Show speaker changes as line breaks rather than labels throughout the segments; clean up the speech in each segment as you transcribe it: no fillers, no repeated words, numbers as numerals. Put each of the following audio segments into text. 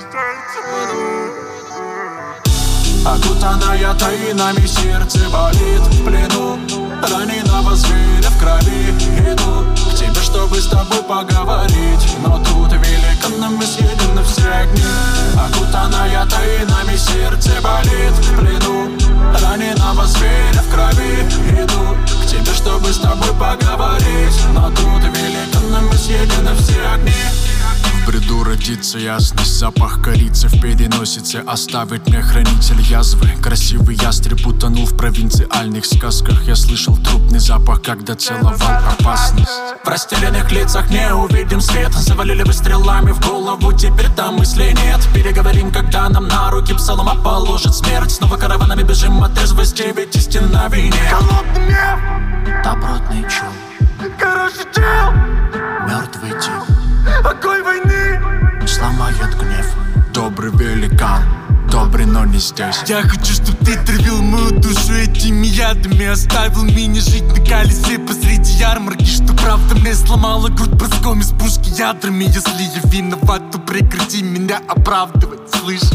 Окутанная тайнами, сердце болит в плену раненого зверя в крови. Иду к тебе, чтобы с тобой поговорить, но тут великаны, мы съедены все огни. Окутанная тайнами, сердце болит в плену раненого зверя в крови. Иду к тебе, чтобы с тобой поговорить, но тут великаны, мы съедены все огни. В бреду родится ясность, запах корицы в переносице оставит мне хранитель язвы. Красивый ястреб утонул в провинциальных сказках. Я слышал трупный запах, когда целовал опасность. В растерянных лицах не увидим свет. Завалили выстрелами в голову, теперь там мыслей нет. Переговорим, когда нам на руки псалома положит смерть. Снова караванами бежим от трезвости, ведь истина в вине.
Холодный нефть,
добротный чул,
хороший чел,
мертвый тип,
огонь войны
сломает гнев. Добрый великан, добрый, но не здесь.
Я хочу, чтоб ты травил мою душу этими ядами, оставил меня жить на колесе посреди ярмарки. Что правда мне сломала грудь броском из пушки ядрами. Если я виноват, то прекрати меня оправдывать, слышишь?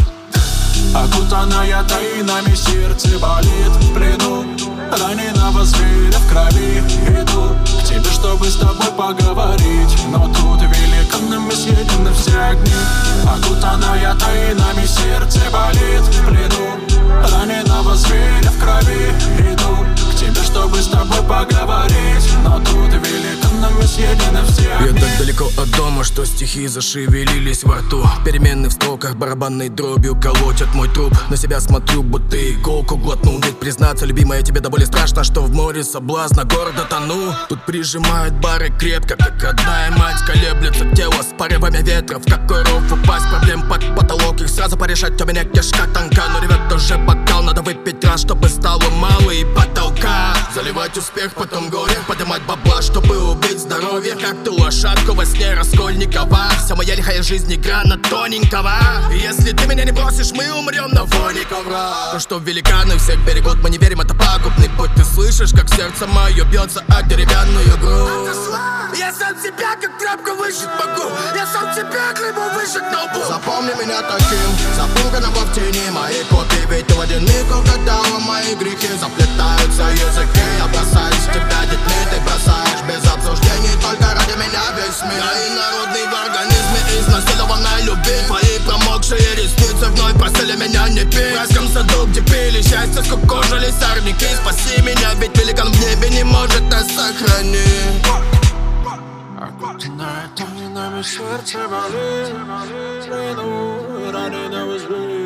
Окутанная тайнами, сердце болит в плену раненого зверя в крови. Иду к тебе, чтобы с тобой поговорить, но тут великаны, мы съедены все огни. Окутанная тайнами, сердце болит в плену раненого зверя в крови. Иду к тебе, чтобы с тобой поговорить, но тут великаны, мы съедены все огни.
Я так далеко от дома, что стихи зашевелились во рту. Перемены в строках барабанной дробью колотят мой труп. На себя смотрю, будто иголку глотнул. Ведь признаться, любимая, тебе до боли страшно, что в море соблазна города тону. Тут прижимают бары крепко, как родная мать. Колеблется тело с порывами ветров. Какой ров упасть, проблем под потолок. Их сразу порешать, у меня кишка тонка. Но ревет уже бокал, надо выпить раз, чтобы стало мало и потолка. Заливать успех, потом горе, поднимать бабла, чтобы убить здоровье. Как ты лошадку во сне Раскольникова. Вся моя лихая жизнь игра на тоненького. И если ты меня не бросишь, мы умрем на фоне ковра. То, что великаны всех берегут, мы не верим, это пагубный путь. Ты слышишь, как сердце мое бьется о деревянную грудь. Я сам себя как тряпку выжить могу. Я сам себя хлебу выжить на лбу. Запомни меня таким, запуганного в тени моей копии. Ведь ты в один миг угадала мои грехи. Заплетаются языки, я бросаюсь в тебя детьми. Ты бросаешь без обсуждений, только ради меня весь мир. Я инородный в организме, изнасилованной любви. Твои промокшие ресницы вновь просили меня не пить. В райском саду, где пили счастье, скукожили сорняки. Спаси меня, ведь великан в небе не может нас сохранить.
Окутанная тайнами, сердце болит в плену раненого зверя.